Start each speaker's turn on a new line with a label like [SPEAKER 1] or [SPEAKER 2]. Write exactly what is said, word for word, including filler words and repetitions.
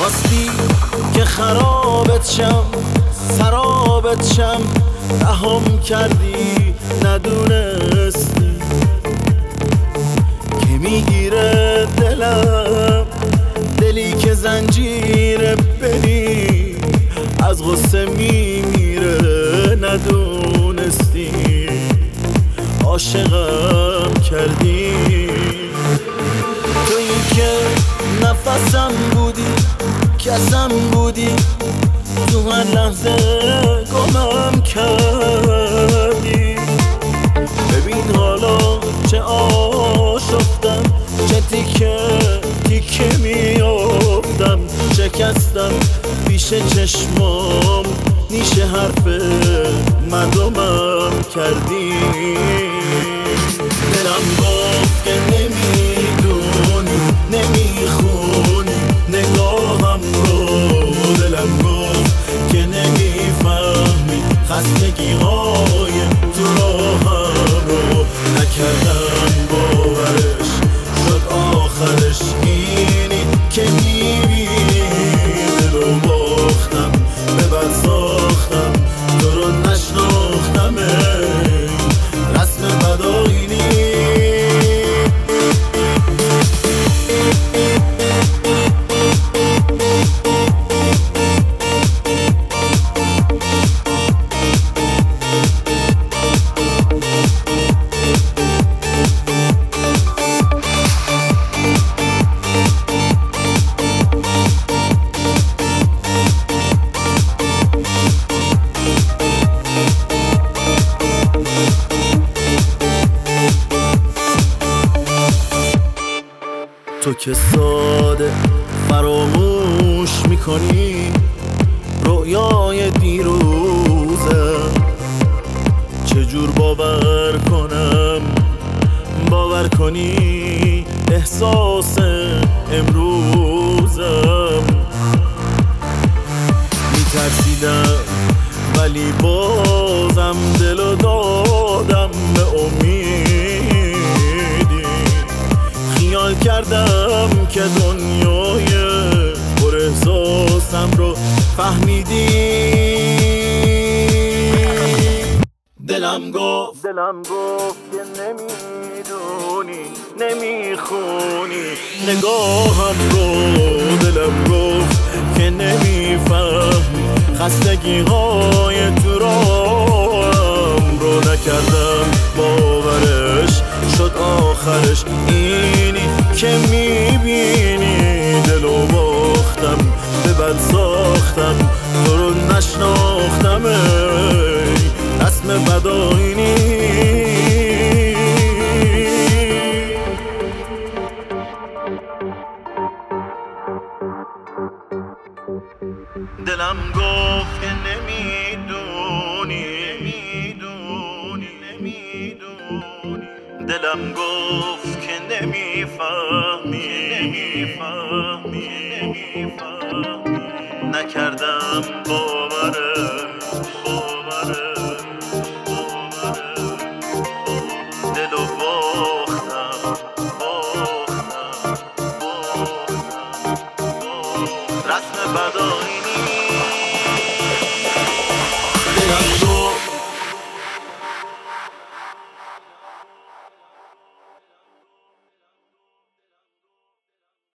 [SPEAKER 1] خواستی که خرابت شم، سرابت شم، رهام کردی ندونستی که میگیره دلم، دلی که زنجیره بری از غصه میمیره ندونستی عاشقم کردی. تویی که نفسم بودی، کسم بودی، تو هر لحظه گمم کردی. ببین حالا چه آشفتم، چه تیکه تیکه میافتم، شکستم پیش چشمام، نیش حرف مردمم کردی. دلم گفت که نمیدونی، نمیخونی نگاهم رو، دلم گفت که نمیفهمی خستگی های تو راهم رو. نکردم باورش، شد آخرش اینی که میبینی دلو باختم، به بد ساختم، تو رو نشناختم، رسم بداینی. تو که ساده فراموش میکنی رویای دیروزم، چجور باور کنم باور کنی احساس امروزم. میترسیدم ولی بازم دلو دادم به امیدی، خیال کردم که دنیای پر احساسم رو فهمیدی. دلم گفت دلم گفت که نمیدونی، نمیخونی نگاهم رو، دلم گفت که نمیفهمی خستگی های تو راهم رو. نکردم باورش، شد آخرش اینی که میبینی دلو باختم، به بد ساختم، تو رو نشناختم، رسم بداینی. دلم گفت که نمیدونی، نمیدونی، نمیدونی، دلم گفت که نمیفهمی، نمیفهمی، نمیفهمی. نکردم باورش، باورش، باورش، دلو باختم، باختم، باختم، باختم، رسم بداینی. دلم